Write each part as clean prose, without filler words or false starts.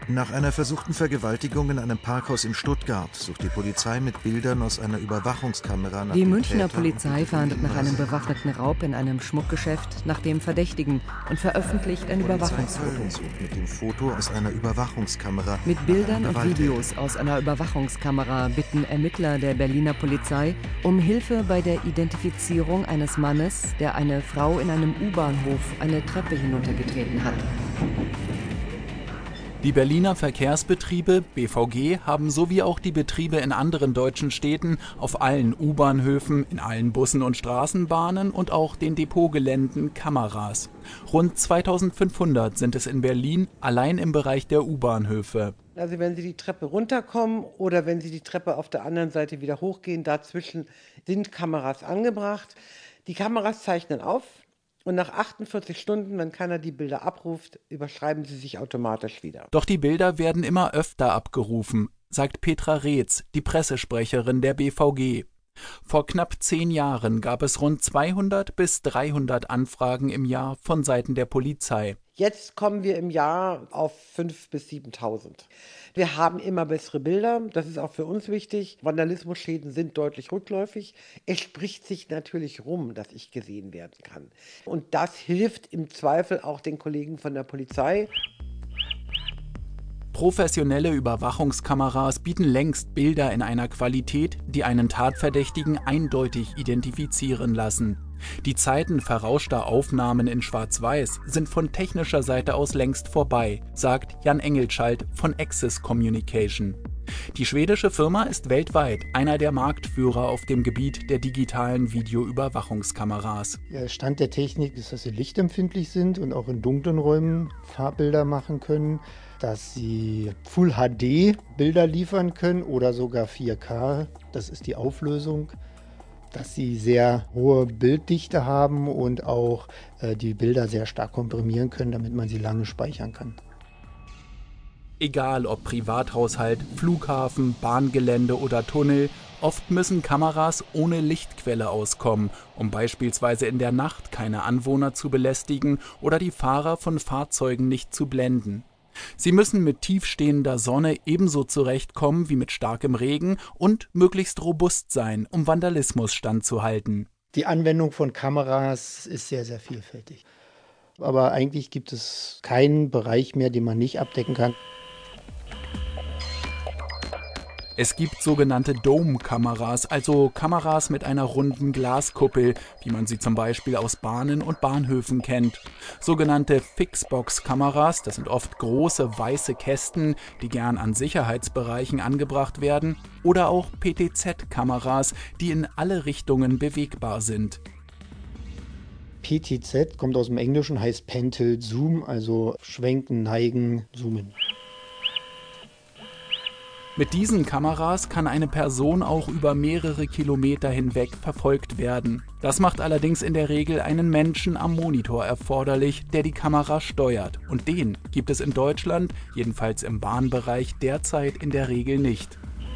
Nach einer versuchten Vergewaltigung in einem Parkhaus in Stuttgart sucht die Polizei mit Bildern aus einer Überwachungskamera nach Die dem Münchner Täter Polizei und fahndet nach einem Hinweise. bewaffneten Raub in einem Schmuckgeschäft nach dem Verdächtigen und veröffentlicht ein Überwachungsfoto. Polizei sucht mit dem Foto aus einer Überwachungskamera Mit nach Bildern einem und Gewalttäter. Videos aus einer Überwachungskamera bitten Ermittler der Berliner Polizei um Hilfe bei der Identifizierung eines Mannes, der eine Frau in einem U-Bahnhof eine Treppe hinuntergetreten hat. Die Berliner Verkehrsbetriebe BVG haben sowie auch die Betriebe in anderen deutschen Städten auf allen U-Bahnhöfen, in allen Bussen und Straßenbahnen und auch den Depotgeländen Kameras. Rund 2500 sind es in Berlin allein im Bereich der U-Bahnhöfe. Also wenn Sie die Treppe runterkommen oder wenn Sie die Treppe auf der anderen Seite wieder hochgehen, dazwischen sind Kameras angebracht. Die Kameras zeichnen auf. Und nach 48 Stunden, wenn keiner die Bilder abruft, überschreiben sie sich automatisch wieder. Doch die Bilder werden immer öfter abgerufen, sagt Petra Reetz, die Pressesprecherin der BVG. Vor knapp 10 Jahren gab es rund 200 bis 300 Anfragen im Jahr von Seiten der Polizei. Jetzt kommen wir im Jahr auf 5.000 bis 7.000. Wir haben immer bessere Bilder, das ist auch für uns wichtig. Vandalismusschäden sind deutlich rückläufig. Es spricht sich natürlich rum, dass ich gesehen werden kann. Und das hilft im Zweifel auch den Kollegen von der Polizei. Professionelle Überwachungskameras bieten längst Bilder in einer Qualität, die einen Tatverdächtigen eindeutig identifizieren lassen. Die Zeiten verrauschter Aufnahmen in Schwarz-Weiß sind von technischer Seite aus längst vorbei, sagt Jan Engelschalt von Axis Communication. Die schwedische Firma ist weltweit einer der Marktführer auf dem Gebiet der digitalen Videoüberwachungskameras. Der Stand der Technik ist, dass sie lichtempfindlich sind und auch in dunklen Räumen Farbbilder machen können, dass sie Full HD Bilder liefern können oder sogar 4K, das ist die Auflösung, dass sie sehr hohe Bilddichte haben und auch die Bilder sehr stark komprimieren können, damit man sie lange speichern kann. Egal ob Privathaushalt, Flughafen, Bahngelände oder Tunnel, oft müssen Kameras ohne Lichtquelle auskommen, um beispielsweise in der Nacht keine Anwohner zu belästigen oder die Fahrer von Fahrzeugen nicht zu blenden. Sie müssen mit tiefstehender Sonne ebenso zurechtkommen wie mit starkem Regen und möglichst robust sein, um Vandalismus standzuhalten. Die Anwendung von Kameras ist sehr, sehr vielfältig. Aber eigentlich gibt es keinen Bereich mehr, den man nicht abdecken kann. Es gibt sogenannte Dome-Kameras, also Kameras mit einer runden Glaskuppel, wie man sie zum Beispiel aus Bahnen und Bahnhöfen kennt. Sogenannte Fixbox-Kameras, das sind oft große weiße Kästen, die gern an Sicherheitsbereichen angebracht werden. Oder auch PTZ-Kameras, die in alle Richtungen bewegbar sind. PTZ kommt aus dem Englischen, heißt Pan Tilt Zoom, also schwenken, neigen, zoomen. Mit diesen Kameras kann eine Person auch über mehrere Kilometer hinweg verfolgt werden. Das macht allerdings in der Regel einen Menschen am Monitor erforderlich, der die Kamera steuert. Und den gibt es in Deutschland, jedenfalls im Bahnbereich, derzeit in der Regel nicht.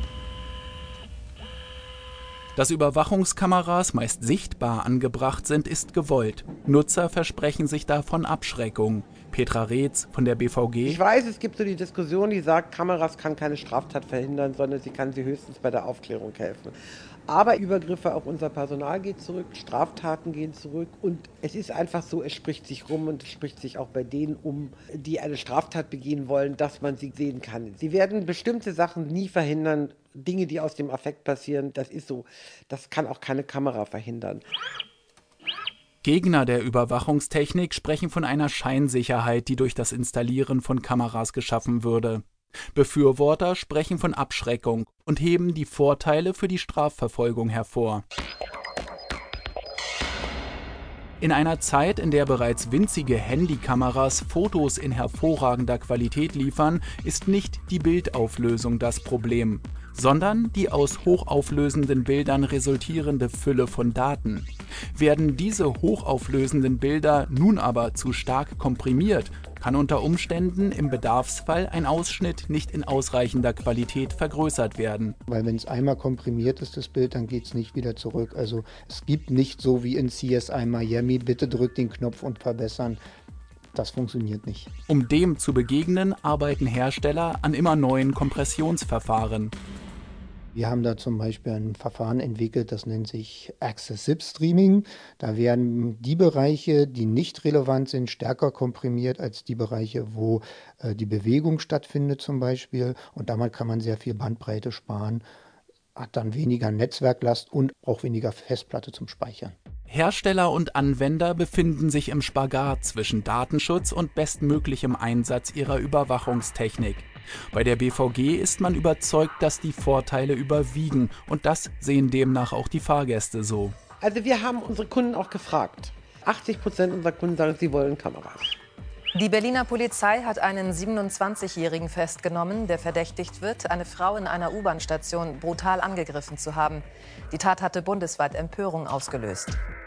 Dass Überwachungskameras meist sichtbar angebracht sind, ist gewollt. Nutzer versprechen sich davon Abschreckung. Petra Reetz von der BVG. Ich weiß, es gibt so die Diskussion, die sagt, Kameras kann keine Straftat verhindern, sondern sie kann sie höchstens bei der Aufklärung helfen. Aber Übergriffe auf unser Personal gehen zurück, Straftaten gehen zurück und es ist einfach so, es spricht sich rum und es spricht sich auch bei denen um, die eine Straftat begehen wollen, dass man sie sehen kann. Sie werden bestimmte Sachen nie verhindern, Dinge, die aus dem Affekt passieren, das ist so, das kann auch keine Kamera verhindern. Gegner der Überwachungstechnik sprechen von einer Scheinsicherheit, die durch das Installieren von Kameras geschaffen würde. Befürworter sprechen von Abschreckung und heben die Vorteile für die Strafverfolgung hervor. In einer Zeit, in der bereits winzige Handykameras Fotos in hervorragender Qualität liefern, ist nicht die Bildauflösung das Problem, sondern die aus hochauflösenden Bildern resultierende Fülle von Daten. Werden diese hochauflösenden Bilder nun aber zu stark komprimiert, kann unter Umständen im Bedarfsfall ein Ausschnitt nicht in ausreichender Qualität vergrößert werden. Weil wenn es einmal komprimiert ist, das Bild, dann geht es nicht wieder zurück. Also es gibt nicht so wie in CSI Miami, bitte drückt den Knopf und verbessern. Das funktioniert nicht. Um dem zu begegnen, arbeiten Hersteller an immer neuen Kompressionsverfahren. Wir haben da zum Beispiel ein Verfahren entwickelt, das nennt sich Access Zip Streaming. Da werden die Bereiche, die nicht relevant sind, stärker komprimiert als die Bereiche, wo die Bewegung stattfindet zum Beispiel. Und damit kann man sehr viel Bandbreite sparen, hat dann weniger Netzwerklast und auch weniger Festplatte zum Speichern. Hersteller und Anwender befinden sich im Spagat zwischen Datenschutz und bestmöglichem Einsatz ihrer Überwachungstechnik. Bei der BVG ist man überzeugt, dass die Vorteile überwiegen, und das sehen demnach auch die Fahrgäste so. Also wir haben unsere Kunden auch gefragt. 80% unserer Kunden sagen, sie wollen Kameras. Die Berliner Polizei hat einen 27-Jährigen festgenommen, der verdächtigt wird, eine Frau in einer U-Bahn-Station brutal angegriffen zu haben. Die Tat hatte bundesweit Empörung ausgelöst.